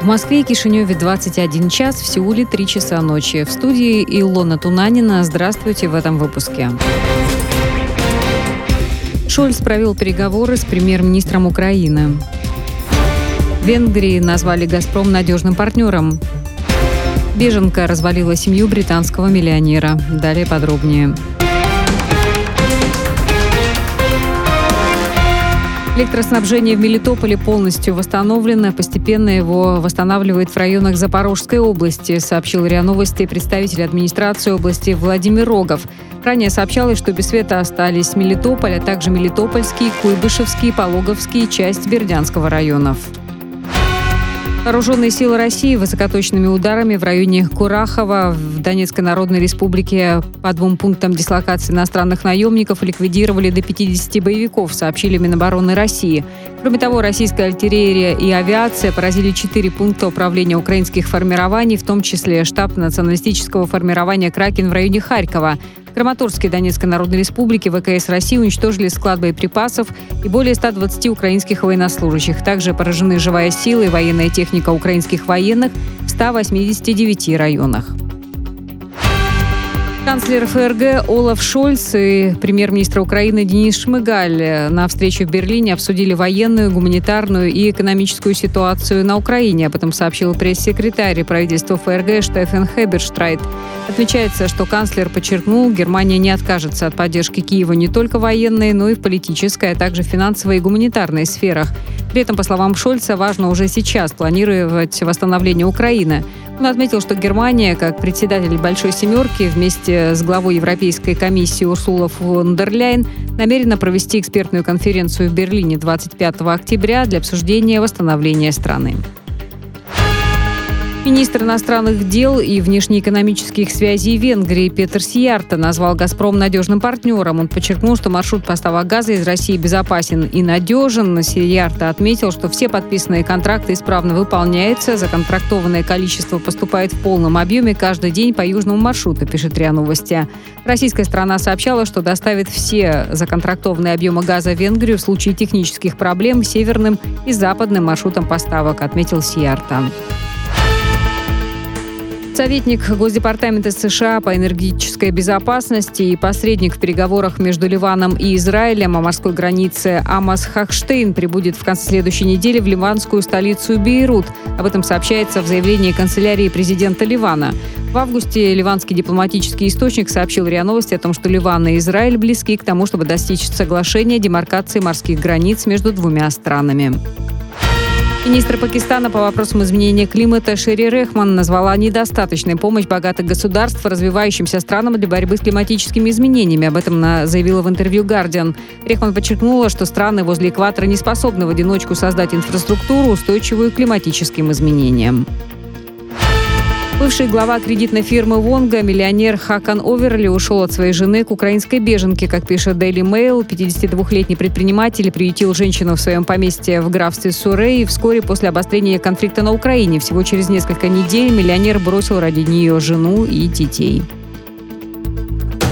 В Москве и Кишиневе 21 час, в Сеуле 3 часа ночи. В студии Илона Тунанина. Здравствуйте в этом выпуске. Шольц провел переговоры с премьер-министром Украины. В Венгрии назвали «Газпром» надежным партнером. Беженка развалила семью британского миллионера. Далее подробнее. Электроснабжение в Мелитополе полностью восстановлено. Постепенно его восстанавливают в районах Запорожской области, сообщил РИА Новости представитель администрации области Владимир Рогов. Ранее сообщалось, что без света остались Мелитополь, а также Мелитопольский, Куйбышевский, Пологовский и часть Бердянского районов. Вооруженные силы России высокоточными ударами в районе Курахова в Донецкой Народной Республике по 2 пунктам дислокации иностранных наемников ликвидировали до 50 боевиков, сообщили Минобороны России. Кроме того, российская артиллерия и авиация поразили 4 пункта управления украинских формирований, в том числе штаб националистического формирования «Кракен» в районе Харькова. В Краматорске Донецкой Народной Республики ВКС России уничтожили склад боеприпасов и более 120 украинских военнослужащих. Также поражены живая сила и военная техника украинских военных в 189 районах. Канцлер ФРГ Олаф Шольц и премьер-министр Украины Денис Шмыгаль на встрече в Берлине обсудили военную, гуманитарную и экономическую ситуацию на Украине. Об этом сообщил пресс-секретарь правительства ФРГ Штефан Хеберштрайт. Отмечается, что канцлер подчеркнул, Германия не откажется от поддержки Киева не только военной, но и в политической, а также финансовой и гуманитарной сферах. При этом, по словам Шольца, важно уже сейчас планировать восстановление Украины. Он отметил, что Германия, как председатель «Большой семерки», вместе с главой Европейской комиссии Урсулой фон дер Ляйен намерена провести экспертную конференцию в Берлине 25 октября для обсуждения восстановления страны. Министр иностранных дел и внешнеэкономических связей Венгрии Петер Сиярто назвал «Газпром» надежным партнером. Он подчеркнул, что маршрут поставок газа из России безопасен и надежен. Сиярто отметил, что все подписанные контракты исправно выполняются. Законтрактованное количество поступает в полном объеме каждый день по южному маршруту, пишет РИА Новости. Российская сторона сообщала, что доставит все законтрактованные объемы газа в Венгрию в случае технических проблем северным и западным маршрутам поставок, отметил Сиярто. Советник Госдепартамента США по энергетической безопасности и посредник в переговорах между Ливаном и Израилем о морской границе Амос Хохштейн прибудет в конце следующей недели в ливанскую столицу Бейрут. Об этом сообщается в заявлении канцелярии президента Ливана. В августе ливанский дипломатический источник сообщил РИА Новости о том, что Ливан и Израиль близки к тому, чтобы достичь соглашения о демаркации морских границ между двумя странами. Министр Пакистана по вопросам изменения климата Шери Рехман назвала недостаточной помощь богатых государств развивающимся странам для борьбы с климатическими изменениями. Об этом она заявила в интервью «Гардиан». Рехман подчеркнула, что страны возле экватора не способны в одиночку создать инфраструктуру, устойчивую к климатическим изменениям. Бывший глава кредитной фирмы «Вонга», миллионер Хакан Оверли, ушел от своей жены к украинской беженке. Как пишет Daily Mail, 52-летний предприниматель приютил женщину в своем поместье в графстве Суррей вскоре после обострения конфликта на Украине. Всего через несколько недель миллионер бросил ради нее жену и детей.